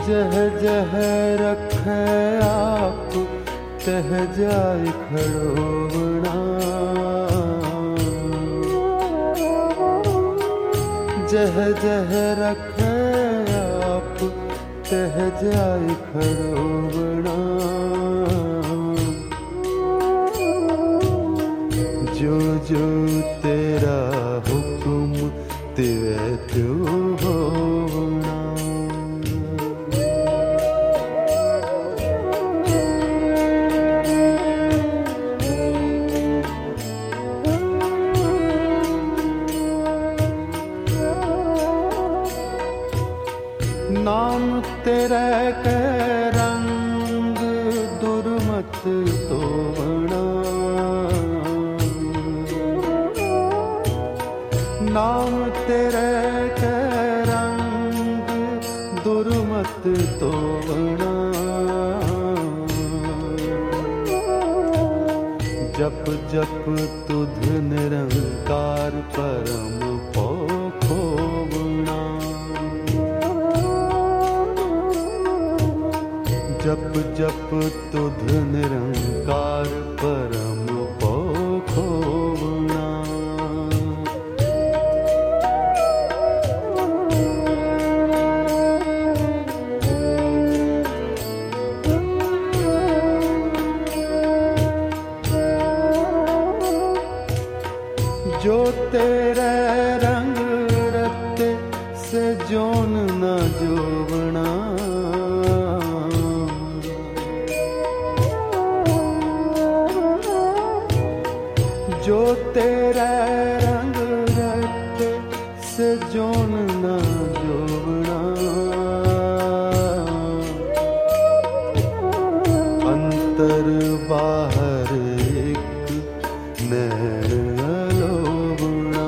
जह जह रखे आप तह जाय खड़ोवना। जह जह रखे आप तह जाय खड़ोवना। जो जो तेरा हुक्म तिवै त्यों होवना। नाम तेरे के रंग दुर्मत तोवना। नाम तेरे के रंग दुर्मत तोवना। जप जप तुध निरंकार परम पोखोवना। जप जप तुध निरंकार परम पोखोवना। जो तेरे रंग रत्ते से जोन न जोवना। जो तेरे रंग रत्ते से जोन न जोवना। अंतर बाहर एक नैन अलोवना।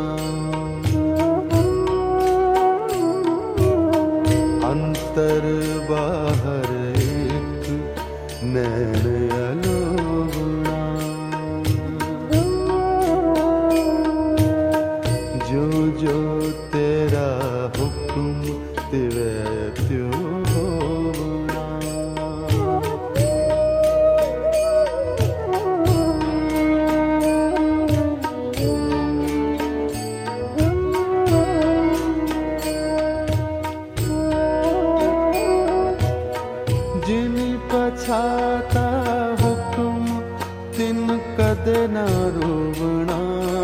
अंतर बाहर एक नैन अलोवना। जो जो तेरा हुक्म तिवै त्यों होवना। जिन पछाता हुक्म तिन कदे न रोवना।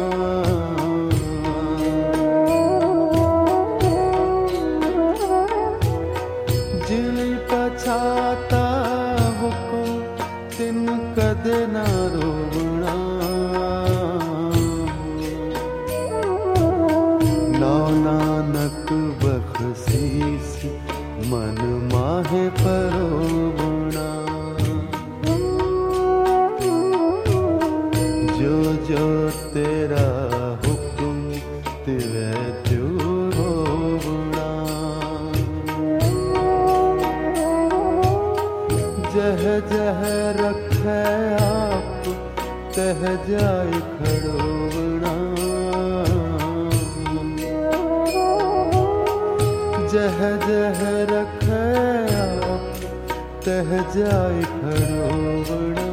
जिन पछाता हुक्म तिन कदे न रोवना। नौ नानक बख्शीस मन माहे परोवना। जो जो तेरा हुक्म तिवै त्यों होवना। जह जह रखे आप तह जाय खड़ोवना। जह जह रखे आप तह जाय खड़ोवना।